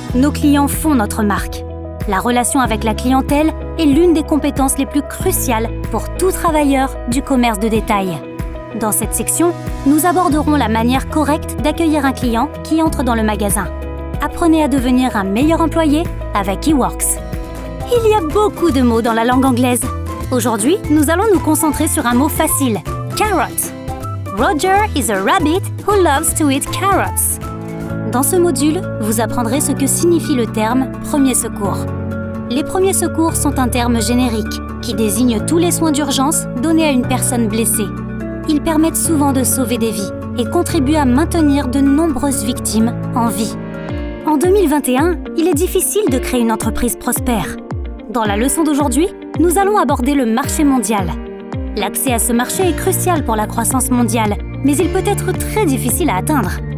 Nos clients font notre marque. La relation avec la clientèle est l'une des compétences les plus cruciales pour tout travailleur du commerce de détail. Dans cette section, nous aborderons la manière correcte d'accueillir un client qui entre dans le magasin. Apprenez à devenir un meilleur employé avec eWorks. Il y a beaucoup de mots dans la langue anglaise. Aujourd'hui, nous allons nous concentrer sur un mot facile, carrot. Roger is a rabbit who loves to eat carrots. Dans ce module, vous apprendrez ce que signifie le terme « premier secours ». Les premiers secours sont un terme générique qui désigne tous les soins d'urgence donnés à une personne blessée. Ils permettent souvent de sauver des vies et contribuent à maintenir de nombreuses victimes en vie. En 2021, il est difficile de créer une entreprise prospère. Dans la leçon d'aujourd'hui, nous allons aborder le marché mondial. L'accès à ce marché est crucial pour la croissance mondiale, mais il peut être très difficile à atteindre.